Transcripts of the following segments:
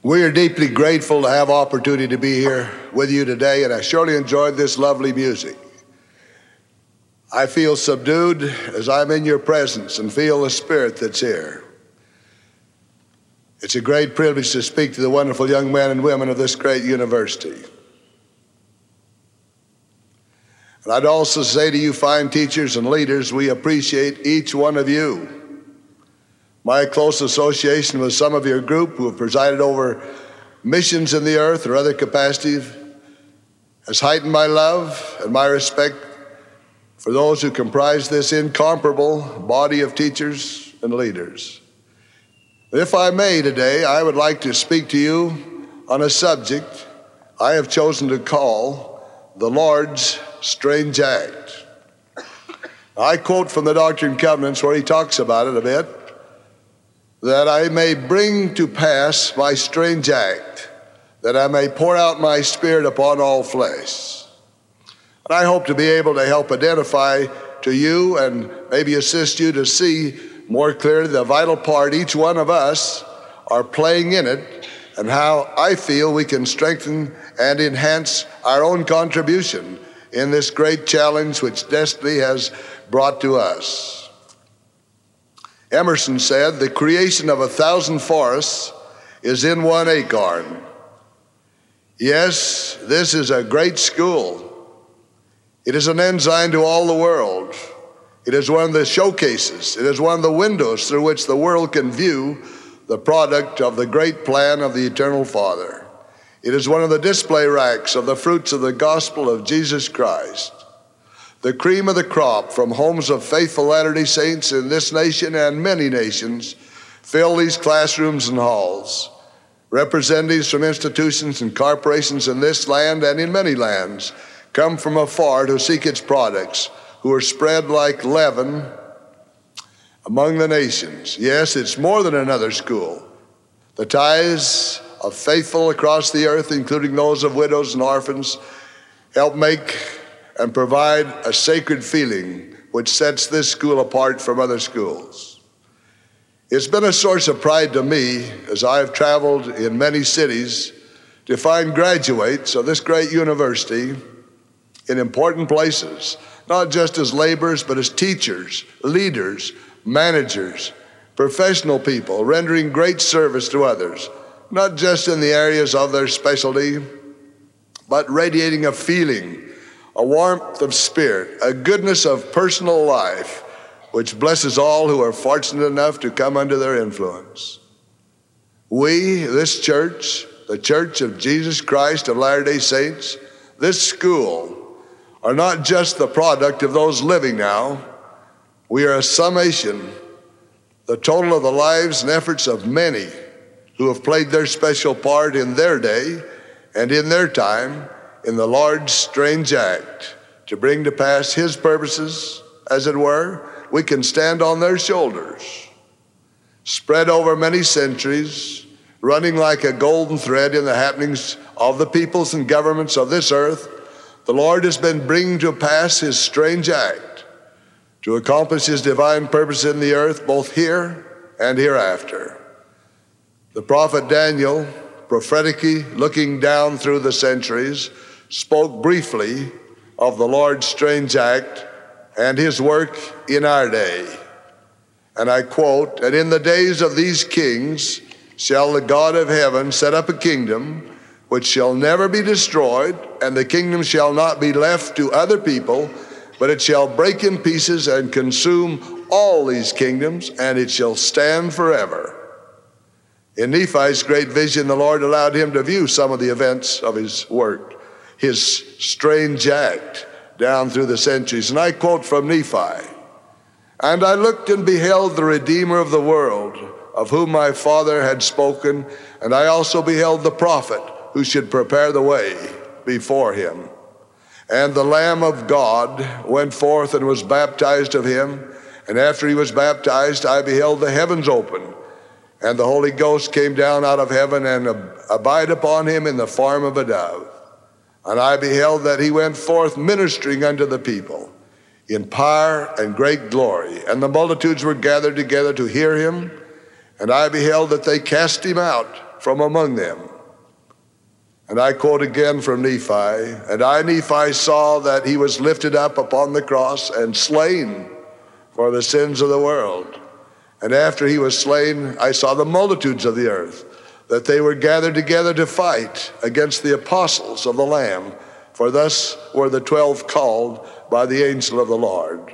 We are deeply grateful to have opportunity to be here with you today, and I surely enjoyed this lovely music. I feel subdued as I'm in your presence and feel the spirit that's here. It's a great privilege to speak to the wonderful young men and women of this great university. And I'd also say to you fine teachers and leaders, we appreciate each one of you. My close association with some of your group who have presided over missions in the earth or other capacities has heightened my love and my respect for those who comprise this incomparable body of teachers and leaders. If I may today, I would like to speak to you on a subject I have chosen to call the Lord's Strange Act. I quote from the Doctrine and Covenants where he talks about it a bit, that I may bring to pass my strange act, that I may pour out my spirit upon all flesh. And I hope to be able to help identify to you and maybe assist you to see more clearly the vital part each one of us are playing in it and how I feel we can strengthen and enhance our own contribution in this great challenge which destiny has brought to us. Emerson said, "The creation of 1,000 forests is in one acorn." Yes, this is a great school. It is an ensign to all the world. It is one of the showcases. It is one of the windows through which the world can view the product of the great plan of the Eternal Father. It is one of the display racks of the fruits of the gospel of Jesus Christ. The cream of the crop from homes of faithful Latter-day Saints in this nation and many nations fill these classrooms and halls. Representatives from institutions and corporations in this land and in many lands come from afar to seek its products, who are spread like leaven among the nations. Yes, it's more than another school. The ties of faithful across the earth, including those of widows and orphans, help make and provide a sacred feeling which sets this school apart from other schools. It's been a source of pride to me as I have traveled in many cities to find graduates of this great university in important places, not just as laborers, but as teachers, leaders, managers, professional people, rendering great service to others, not just in the areas of their specialty, but radiating a feeling, a warmth of spirit, a goodness of personal life, which blesses all who are fortunate enough to come under their influence. We, this church, the Church of Jesus Christ of Latter-day Saints, this school, are not just the product of those living now. We are a summation, the total of the lives and efforts of many who have played their special part in their day and in their time in the Lord's strange act to bring to pass his purposes, as it were. We can stand on their shoulders, spread over many centuries, running like a golden thread in the happenings of the peoples and governments of this earth. The Lord has been bringing to pass his strange act to accomplish his divine purpose in the earth, both here and hereafter. The prophet Daniel, prophetically looking down through the centuries, spoke briefly of the Lord's strange act and his work in our day. And I quote, "And in the days of these kings shall the God of heaven set up a kingdom which shall never be destroyed, and the kingdom shall not be left to other people, but it shall break in pieces and consume all these kingdoms, and it shall stand forever." In Nephi's great vision, the Lord allowed him to view some of the events of his work, his strange act down through the centuries. And I quote from Nephi, "And I looked and beheld the Redeemer of the world, of whom my father had spoken, and I also beheld the prophet who should prepare the way before him. And the Lamb of God went forth and was baptized of him, and after he was baptized, I beheld the heavens open, and the Holy Ghost came down out of heaven and abide upon him in the form of a dove. And I beheld that he went forth ministering unto the people in power and great glory. And the multitudes were gathered together to hear him. And I beheld that they cast him out from among them. And I quote again from Nephi, and I, Nephi, saw that he was lifted up upon the cross and slain for the sins of the world. And after he was slain, I saw the multitudes of the earth, that they were gathered together to fight against the apostles of the Lamb, for thus were the 12 called by the angel of the Lord.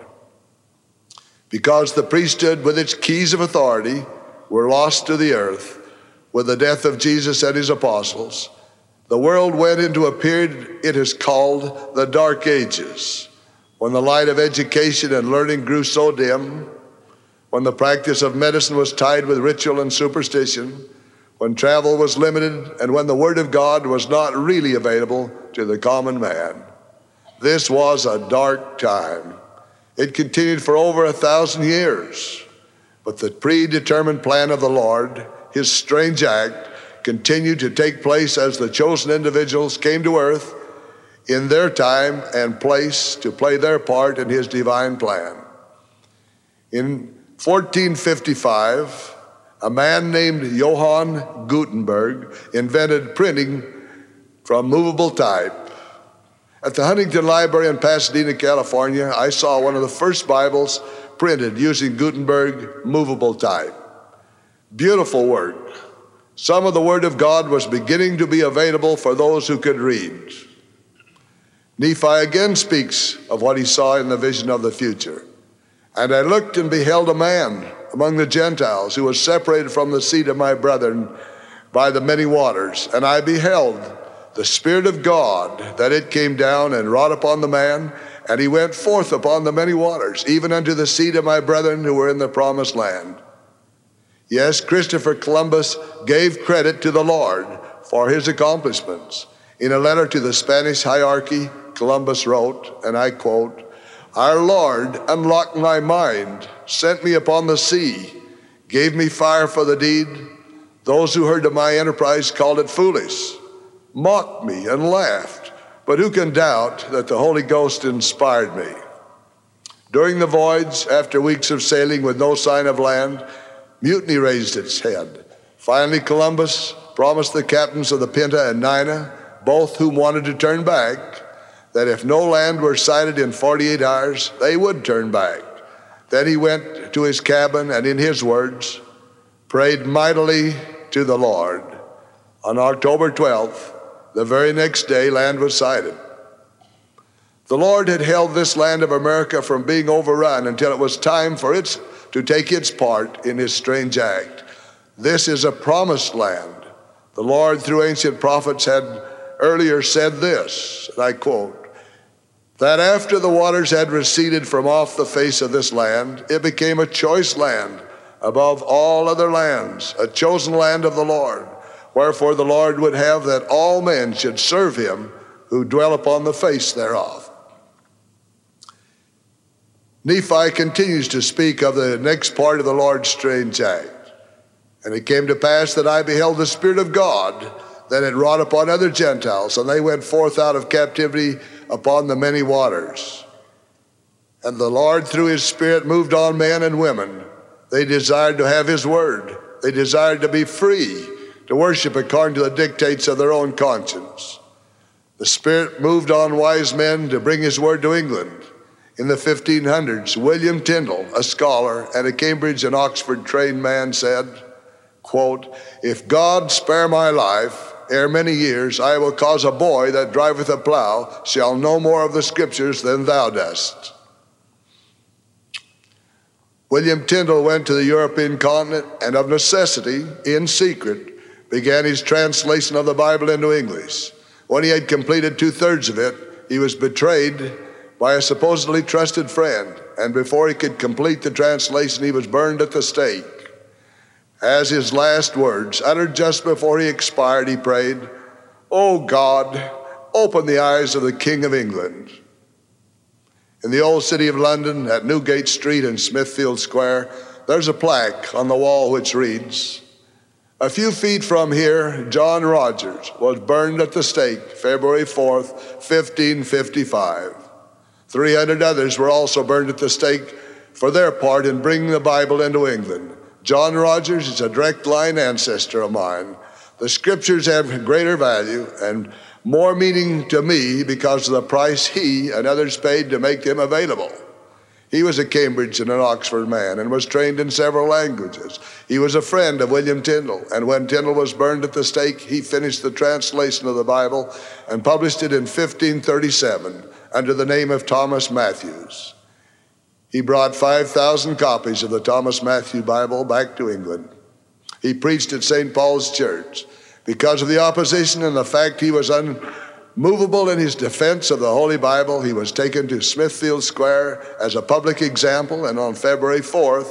Because the priesthood with its keys of authority were lost to the earth with the death of Jesus and his apostles, the world went into a period it is called the Dark Ages, when the light of education and learning grew so dim, when the practice of medicine was tied with ritual and superstition, when travel was limited, and when the Word of God was not really available to the common man. This was a dark time. It continued for over 1,000 years, but the predetermined plan of the Lord, his strange act, continued to take place as the chosen individuals came to earth in their time and place to play their part in his divine plan. In 1455, a man named Johann Gutenberg invented printing from movable type. At the Huntington Library in Pasadena, California, I saw one of the first Bibles printed using Gutenberg movable type. Beautiful work. Some of the Word of God was beginning to be available for those who could read. Nephi again speaks of what he saw in the vision of the future. And I looked and beheld a man among the Gentiles who was separated from the seed of my brethren by the many waters. And I beheld the Spirit of God, that it came down and wrought upon the man, and he went forth upon the many waters, even unto the seed of my brethren who were in the promised land. Yes, Christopher Columbus gave credit to the Lord for his accomplishments. In a letter to the Spanish hierarchy, Columbus wrote, and I quote, "Our Lord unlocked my mind, sent me upon the sea, gave me fire for the deed. Those who heard of my enterprise called it foolish, mocked me and laughed, but who can doubt that the Holy Ghost inspired me?" During the voyage, after weeks of sailing with no sign of land, mutiny raised its head. Finally, Columbus promised the captains of the Pinta and Nina, both whom wanted to turn back, that if no land were sighted in 48 hours, they would turn back. Then he went to his cabin and, in his words, prayed mightily to the Lord. On October 12th, the very next day, land was sighted. The Lord had held this land of America from being overrun until it was time for it to take its part in his strange act. This is a promised land. The Lord, through ancient prophets, had earlier said this, and I quote, that after the waters had receded from off the face of this land, it became a choice land above all other lands, a chosen land of the Lord. Wherefore the Lord would have that all men should serve him who dwell upon the face thereof. Nephi continues to speak of the next part of the Lord's strange act. And it came to pass that I beheld the Spirit of God that had wrought upon other Gentiles, and they went forth out of captivity upon the many waters. And the Lord through his Spirit moved on men and women. They desired to have his word. They desired to be free, to worship according to the dictates of their own conscience. The Spirit moved on wise men to bring his word to England. In the 1500s, William Tyndale, a scholar and a Cambridge and Oxford trained man, said, quote, "If God spare my life, ere many years, I will cause a boy that driveth a plow shall know more of the Scriptures than thou dost." William Tyndale went to the European continent and of necessity, in secret, began his translation of the Bible into English. When he had completed 2/3 of it, he was betrayed by a supposedly trusted friend, and before he could complete the translation, he was burned at the stake. As his last words, uttered just before he expired, he prayed, "O God, open the eyes of the King of England." In the old city of London, at Newgate Street and Smithfield Square, there's a plaque on the wall which reads, "A few feet from here, John Rogers was burned at the stake, February 4th, 1555. 300 others were also burned at the stake for their part in bringing the Bible into England. John Rogers is a direct line ancestor of mine. The scriptures have greater value and more meaning to me because of the price he and others paid to make them available. He was a Cambridge and an Oxford man and was trained in several languages. He was a friend of William Tyndale, and when Tyndale was burned at the stake, he finished the translation of the Bible and published it in 1537 under the name of Thomas Matthews. He brought 5,000 copies of the Thomas Matthews Bible back to England. He preached at St. Paul's Church. Because of the opposition and the fact he was unmovable in his defense of the Holy Bible, he was taken to Smithfield Square as a public example, and on February 4th,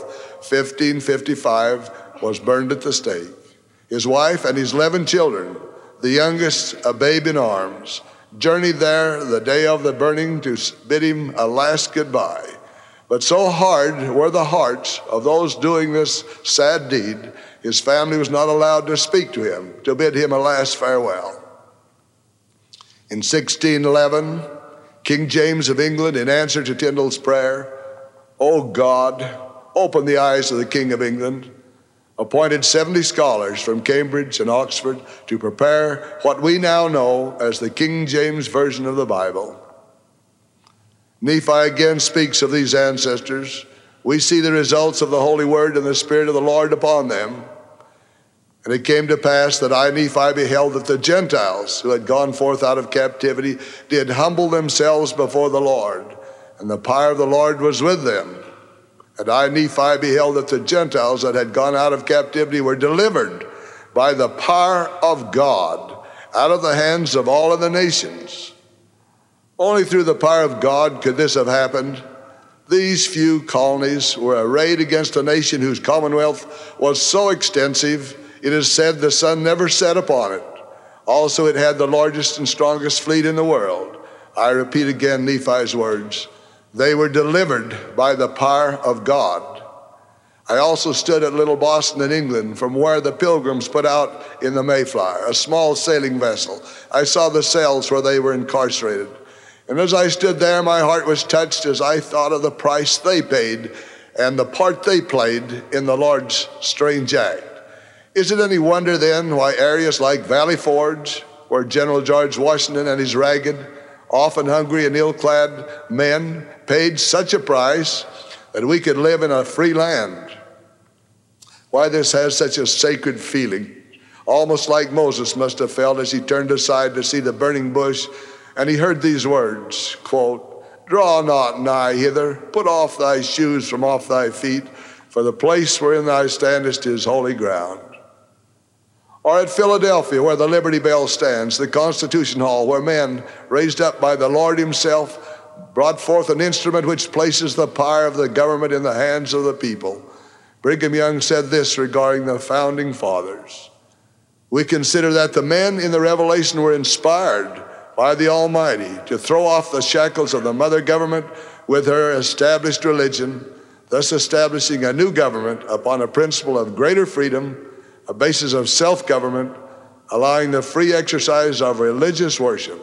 1555, was burned at the stake. His wife and his 11 children, the youngest a babe in arms, journeyed there the day of the burning to bid him a last goodbye. But so hard were the hearts of those doing this sad deed, his family was not allowed to speak to him, to bid him a last farewell. In 1611, King James of England, in answer to Tyndale's prayer, "O God, open the eyes of the King of England," appointed 70 scholars from Cambridge and Oxford to prepare what we now know as the King James Version of the Bible. Nephi again speaks of these ancestors. We see the results of the Holy Word and the Spirit of the Lord upon them. And it came to pass that I, Nephi, beheld that the Gentiles who had gone forth out of captivity did humble themselves before the Lord, and the power of the Lord was with them. And I, Nephi, beheld that the Gentiles that had gone out of captivity were delivered by the power of God out of the hands of all of the nations. Only through the power of God could this have happened. These few colonies were arrayed against a nation whose commonwealth was so extensive, it is said the sun never set upon it. Also, it had the largest and strongest fleet in the world. I repeat again Nephi's words. They were delivered by the power of God. I also stood at Little Boston in England, from where the Pilgrims put out in the Mayflower, a small sailing vessel. I saw the cells where they were incarcerated. And as I stood there, my heart was touched as I thought of the price they paid and the part they played in the Lord's strange act. Is it any wonder then why areas like Valley Forge, where General George Washington and his ragged, often hungry and ill-clad men paid such a price that we could live in a free land? Why this has such a sacred feeling, almost like Moses must have felt as he turned aside to see the burning bush, and he heard these words, quote, "Draw not nigh hither, put off thy shoes from off thy feet, for the place wherein thou standest is holy ground." Or at Philadelphia, where the Liberty Bell stands, the Constitution Hall, where men, raised up by the Lord himself, brought forth an instrument which places the power of the government in the hands of the people. Brigham Young said this regarding the founding fathers: "We consider that the men in the Revelation were inspired by the Almighty to throw off the shackles of the mother government with her established religion, thus establishing a new government upon a principle of greater freedom, a basis of self-government, allowing the free exercise of religious worship."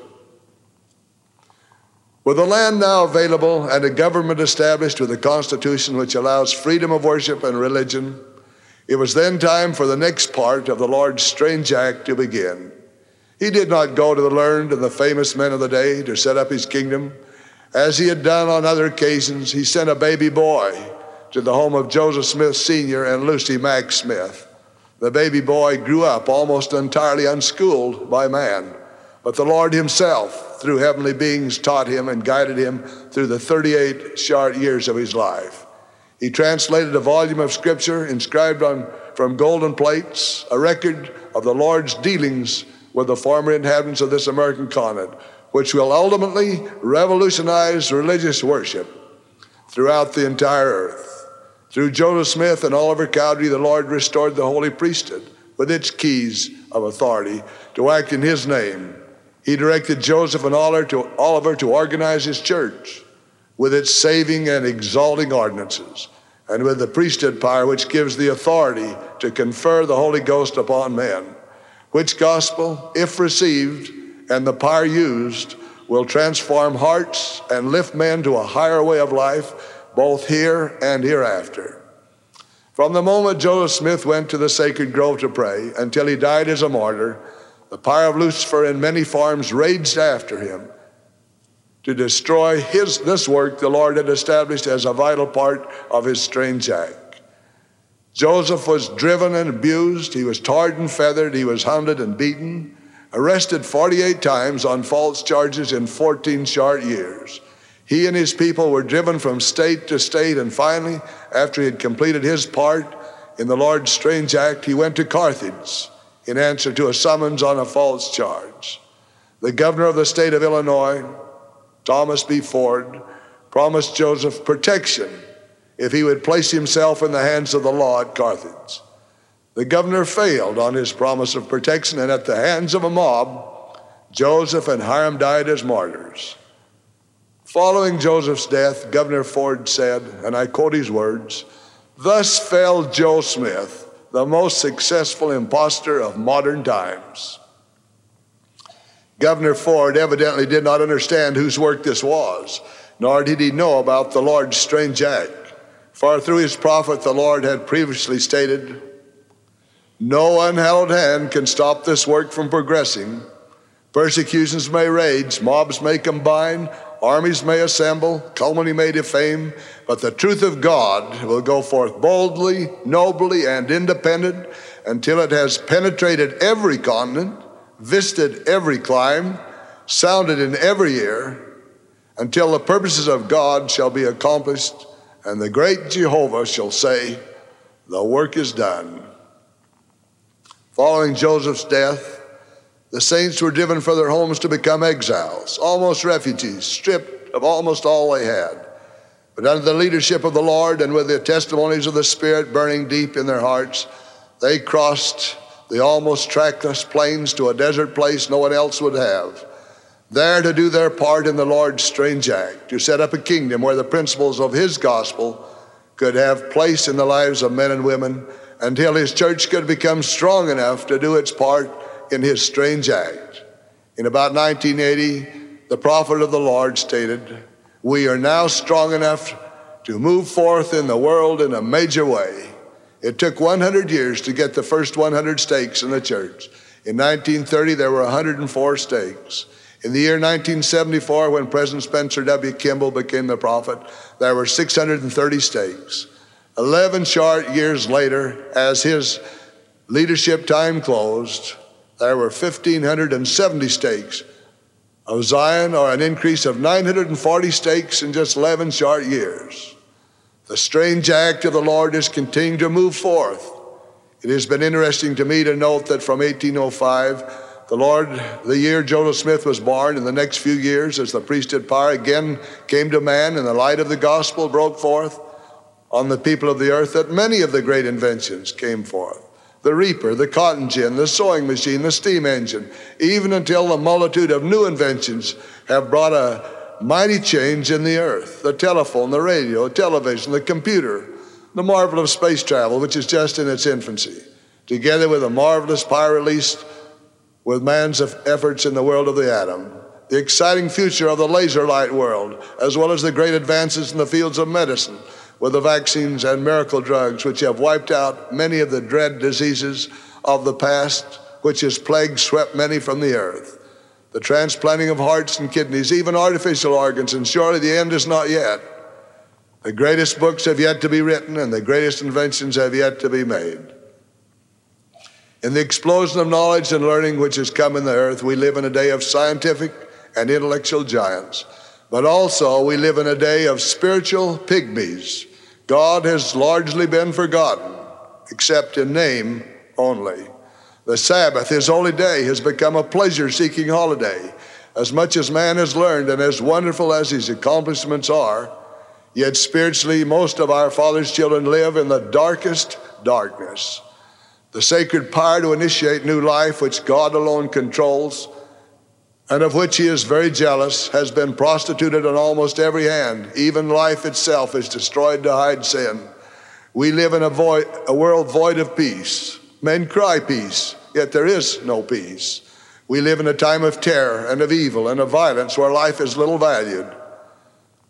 With the land now available and a government established with a constitution which allows freedom of worship and religion, it was then time for the next part of the Lord's strange act to begin. He did not go to the learned and the famous men of the day to set up his kingdom. As he had done on other occasions, he sent a baby boy to the home of Joseph Smith Sr. and Lucy Mack Smith. The baby boy grew up almost entirely unschooled by man, but the Lord himself, through heavenly beings, taught him and guided him through the 38 short years of his life. He translated a volume of scripture inscribed from golden plates, a record of the Lord's dealings with the former inhabitants of this American continent, which will ultimately revolutionize religious worship throughout the entire earth. Through Joseph Smith and Oliver Cowdery, the Lord restored the holy priesthood with its keys of authority to act in his name. He directed Joseph and Oliver to organize his church with its saving and exalting ordinances, and with the priesthood power which gives the authority to confer the Holy Ghost upon men, which gospel, if received and the power used, will transform hearts and lift men to a higher way of life, both here and hereafter. From the moment Joseph Smith went to the sacred grove to pray until he died as a martyr, the power of Lucifer in many forms raged after him to destroy this work the Lord had established as a vital part of his strange act. Joseph was driven and abused. He was tarred and feathered. He was hunted and beaten, arrested 48 times on false charges in 14 short years. He and his people were driven from state to state, and finally, after he had completed his part in the Lord's strange act, he went to Carthage in answer to a summons on a false charge. The governor of the state of Illinois, Thomas B. Ford, promised Joseph protection if he would place himself in the hands of the law at Carthage. The governor failed on his promise of protection, and at the hands of a mob, Joseph and Hiram died as martyrs. Following Joseph's death, Governor Ford said, and I quote his words, "Thus fell Joe Smith, the most successful impostor of modern times." Governor Ford evidently did not understand whose work this was, nor did he know about the Lord's strange act. For through his prophet, the Lord had previously stated, "No unhallowed hand can stop this work from progressing. Persecutions may rage, mobs may combine, armies may assemble, calumny may defame, but the truth of God will go forth boldly, nobly, and independent until it has penetrated every continent, visited every clime, sounded in every ear, until the purposes of God shall be accomplished, and the great Jehovah shall say, 'The work is done.'" Following Joseph's death, the saints were driven from their homes to become exiles, almost refugees, stripped of almost all they had. But under the leadership of the Lord and with the testimonies of the Spirit burning deep in their hearts, they crossed the almost trackless plains to a desert place no one else would have, there to do their part in the Lord's strange act, to set up a kingdom where the principles of his gospel could have place in the lives of men and women until his church could become strong enough to do its part in his strange act. In about 1980, the prophet of the Lord stated, "We are now strong enough to move forth in the world in a major way." It took 100 years to get the first 100 stakes in the church. In 1930, there were 104 stakes. In the year 1974, when President Spencer W. Kimball became the prophet, there were 630 stakes. 11 short years later, as his leadership time closed, there were 1,570 stakes of Zion, or an increase of 940 stakes in just 11 short years. The strange act of the Lord is continuing to move forth. It has been interesting to me to note that from 1805, the year Joseph Smith was born, in the next few years, as the priesthood power again came to man and the light of the gospel broke forth on the people of the earth, that many of the great inventions came forth. The reaper, the cotton gin, the sewing machine, the steam engine, even until the multitude of new inventions have brought a mighty change in the earth. The telephone, the radio, the television, the computer, the marvel of space travel, which is just in its infancy, together with a marvelous power released with man's efforts in the world of the atom, the exciting future of the laser light world, as well as the great advances in the fields of medicine, with the vaccines and miracle drugs which have wiped out many of the dread diseases of the past, which has plague swept many from the earth. The transplanting of hearts and kidneys, even artificial organs, and surely the end is not yet. The greatest books have yet to be written, and the greatest inventions have yet to be made. In the explosion of knowledge and learning which has come in the earth, we live in a day of scientific and intellectual giants, but also we live in a day of spiritual pygmies. God has largely been forgotten, except in name only. The Sabbath, his holy day, has become a pleasure-seeking holiday. As much as man has learned and as wonderful as his accomplishments are, yet spiritually most of our Father's children live in the darkest darkness. The sacred power to initiate new life, which God alone controls, and of which he is very jealous, has been prostituted on almost every hand. Even life itself is destroyed to hide sin. We live in a world void of peace. Men cry peace, yet there is no peace. We live in a time of terror and of evil and of violence where life is little valued.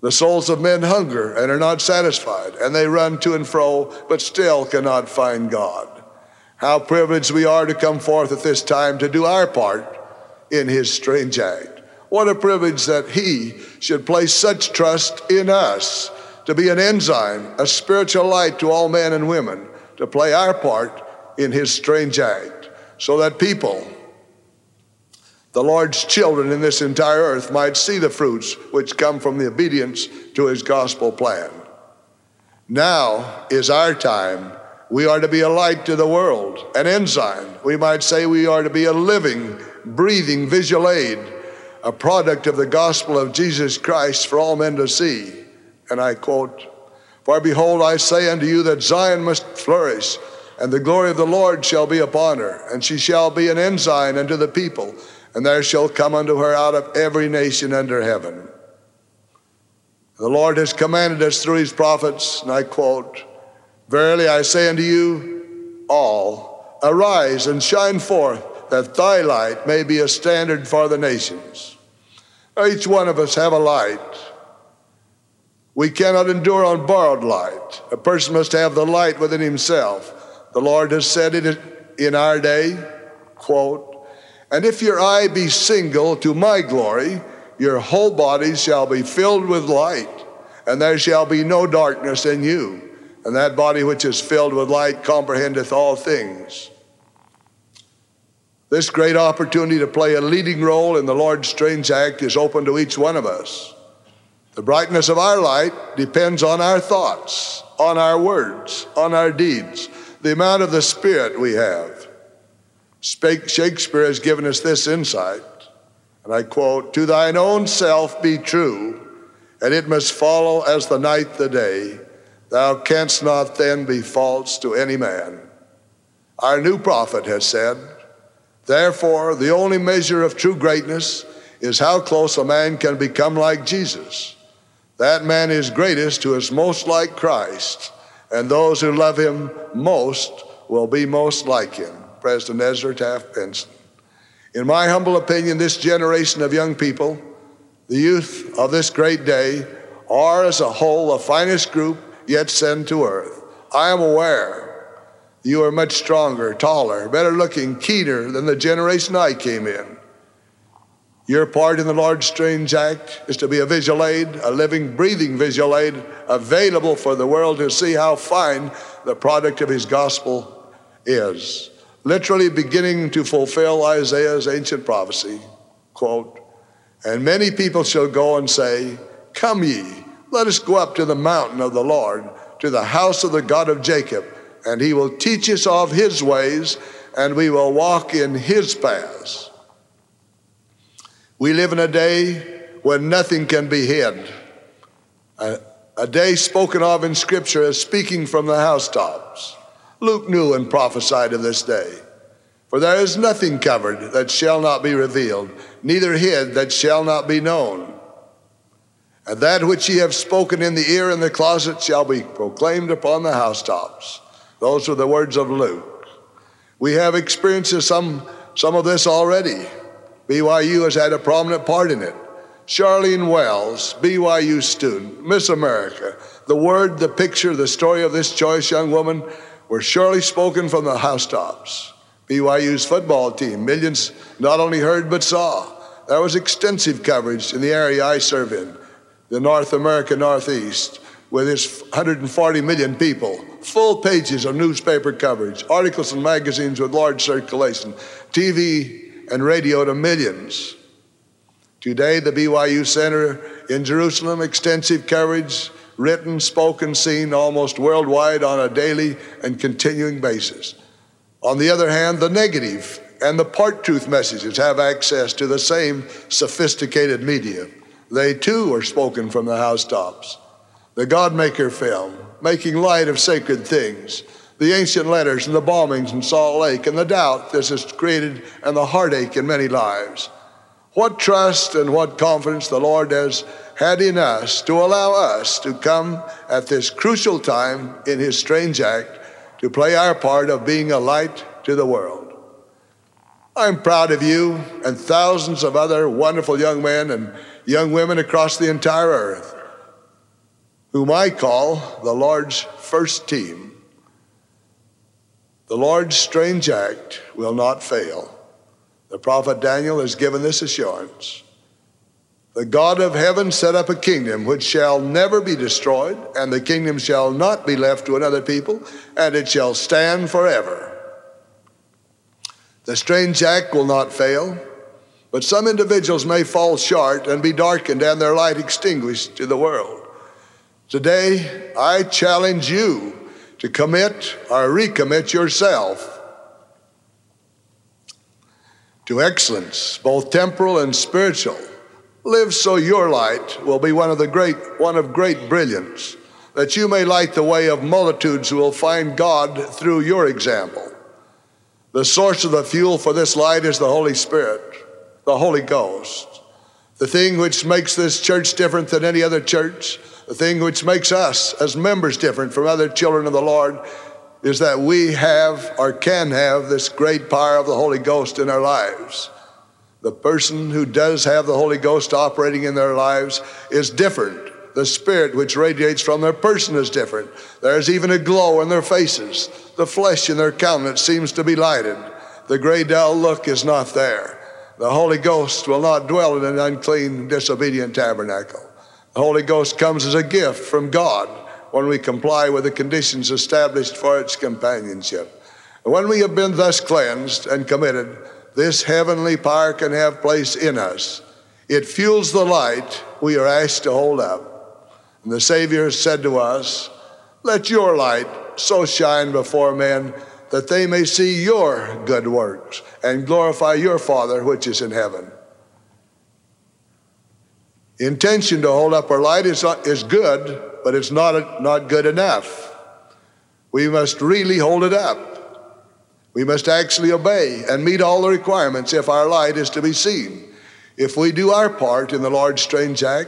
The souls of men hunger and are not satisfied, and they run to and fro, but still cannot find God. How privileged we are to come forth at this time to do our part in his strange act. What a privilege that he should place such trust in us to be an ensign, a spiritual light to all men and women, to play our part in his strange act, so that people, the Lord's children in this entire earth, might see the fruits which come from the obedience to his gospel plan. Now is our time. We are to be a light to the world, an ensign. We might say we are to be a living, breathing visual aid, a product of the gospel of Jesus Christ for all men to see. And I quote, "For behold, I say unto you that Zion must flourish, and the glory of the Lord shall be upon her, and she shall be an ensign unto the people, and there shall come unto her out of every nation under heaven." The Lord has commanded us through his prophets, and I quote, "Verily I say unto you all, arise and shine forth, that thy light may be a standard for the nations." Each one of us have a light. We cannot endure on borrowed light. A person must have the light within himself. The Lord has said it in our day, quote, "And if your eye be single to my glory, your whole body shall be filled with light, and there shall be no darkness in you. And that body which is filled with light comprehendeth all things." This great opportunity to play a leading role in the Lord's strange act is open to each one of us. The brightness of our light depends on our thoughts, on our words, on our deeds, the amount of the Spirit we have. Shakespeare has given us this insight, and I quote, "To thine own self be true, and it must follow as the night the day. Thou canst not then be false to any man." Our new prophet has said, "Therefore, the only measure of true greatness is how close a man can become like Jesus. That man is greatest who is most like Christ, and those who love him most will be most like him." President Ezra Taft Benson. In my humble opinion, this generation of young people, the youth of this great day, are as a whole the finest group yet sent to earth. I am aware you are much stronger, taller, better looking, keener than the generation I came in. Your part in the Lord's strange act is to be a visual aid, a living, breathing visual aid, available for the world to see how fine the product of his gospel is. Literally beginning to fulfill Isaiah's ancient prophecy, quote, "And many people shall go and say, Come ye, let us go up to the mountain of the Lord, to the house of the God of Jacob, and he will teach us of his ways, and we will walk in his paths." We live in a day when nothing can be hid. A day spoken of in Scripture as speaking from the housetops. Luke knew and prophesied of this day. "For there is nothing covered that shall not be revealed, neither hid that shall not be known. And that which ye have spoken in the ear in the closet shall be proclaimed upon the housetops." Those are the words of Luke. We have experienced some of this already. BYU has had a prominent part in it. Charlene Wells, BYU student, Miss America. The word, the picture, the story of this choice young woman were surely spoken from the housetops. BYU's football team, millions not only heard but saw. There was extensive coverage in the area I serve in, the North America Northeast, with its 140 million people. Full pages of newspaper coverage, articles and magazines with large circulation, TV and radio to millions. Today, the BYU Center in Jerusalem, extensive coverage, written, spoken, seen almost worldwide on a daily and continuing basis. On the other hand, the negative and the part-truth messages have access to the same sophisticated media. They too are spoken from the housetops. The Godmaker film, making light of sacred things, the ancient letters and the bombings in Salt Lake and the doubt this has created and the heartache in many lives. What trust and what confidence the Lord has had in us to allow us to come at this crucial time in his strange act to play our part of being a light to the world. I'm proud of you and thousands of other wonderful young men and young women across the entire earth. whom I call the Lord's first team. The Lord's strange act will not fail. The prophet Daniel has given this assurance. The God of heaven set up a kingdom which shall never be destroyed, and the kingdom shall not be left to another people, and it shall stand forever. The strange act will not fail, but some individuals may fall short and be darkened and their light extinguished to the world. Today, I challenge you to commit or recommit yourself to excellence, both temporal and spiritual. Live so your light will be one of great brilliance, that you may light the way of multitudes who will find God through your example. The source of the fuel for this light is the Holy Spirit, the Holy Ghost. The thing which makes this church different than any other church, the thing which makes us as members different from other children of the Lord, is that we have or can have this great power of the Holy Ghost in our lives. The person who does have the Holy Ghost operating in their lives is different. The spirit which radiates from their person is different. There's even a glow in their faces. The flesh in their countenance seems to be lighted. The gray dull look is not there. The Holy Ghost will not dwell in an unclean, disobedient tabernacle. The Holy Ghost comes as a gift from God when we comply with the conditions established for its companionship. And when we have been thus cleansed and committed, this heavenly power can have place in us. It fuels the light we are asked to hold up. And the Savior said to us, "Let your light so shine before men that they may see your good works and glorify your Father which is in heaven." Intention to hold up our light is good, but it's not good enough. We must really hold it up. We must actually obey and meet all the requirements if our light is to be seen. If we do our part in the Lord's strange act,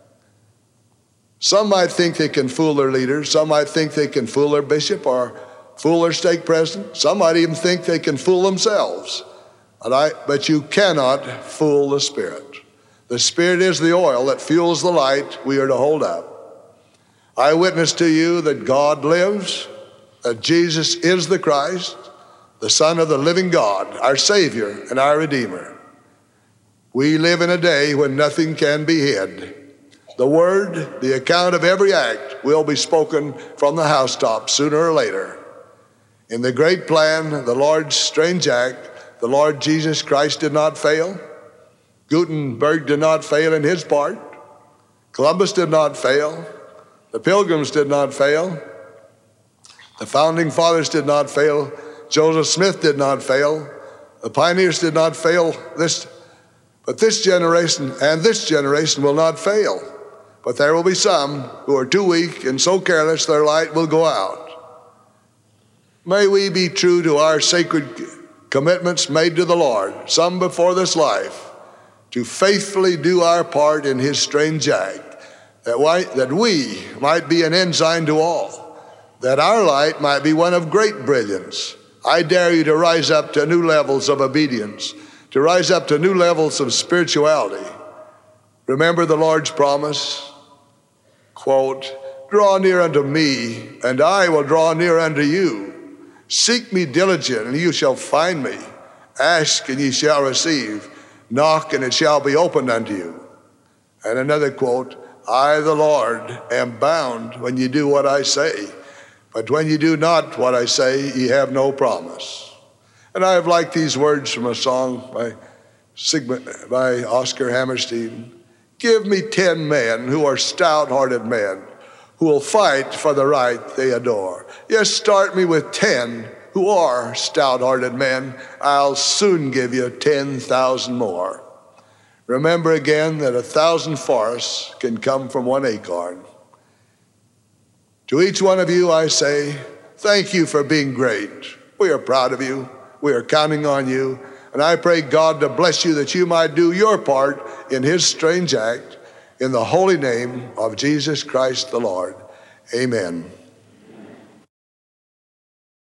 some might think they can fool their leaders. Some might think they can fool their bishop or fool their stake president. Some might even think they can fool themselves. But you cannot fool the Spirit. The Spirit is the oil that fuels the light we are to hold up. I witness to you that God lives, that Jesus is the Christ, the Son of the living God, our Savior and our Redeemer. We live in a day when nothing can be hid. The word, the account of every act will be spoken from the housetop sooner or later. In the great plan, the Lord's strange act, the Lord Jesus Christ did not fail. Gutenberg did not fail in his part. Columbus did not fail. The Pilgrims did not fail. The Founding Fathers did not fail. Joseph Smith did not fail. The pioneers did not fail. But this generation will not fail. But there will be some who are too weak and so careless their light will go out. May we be true to our sacred commitments made to the Lord, some before this life, to faithfully do our part in his strange act, that we might be an ensign to all, that our light might be one of great brilliance. I dare you to rise up to new levels of obedience, to rise up to new levels of spirituality. Remember the Lord's promise, quote, "Draw near unto me, and I will draw near unto you. Seek me diligent, and you shall find me. Ask, and ye shall receive. Knock, and it shall be opened unto you." And another quote, "I, the Lord, am bound when ye do what I say. But when ye do not what I say, ye have no promise." And I have liked these words from a song by Oscar Hammerstein. Give me 10 men who are stout-hearted men, who will fight for the right they adore. Yes, start me with 10 who are stout-hearted men. I'll soon give you 10,000 more. Remember again that 1,000 forests can come from one acorn. To each one of you I say, thank you for being great. We are proud of you. We are counting on you. And I pray God to bless you that you might do your part in his strange act in the holy name of Jesus Christ the Lord. Amen.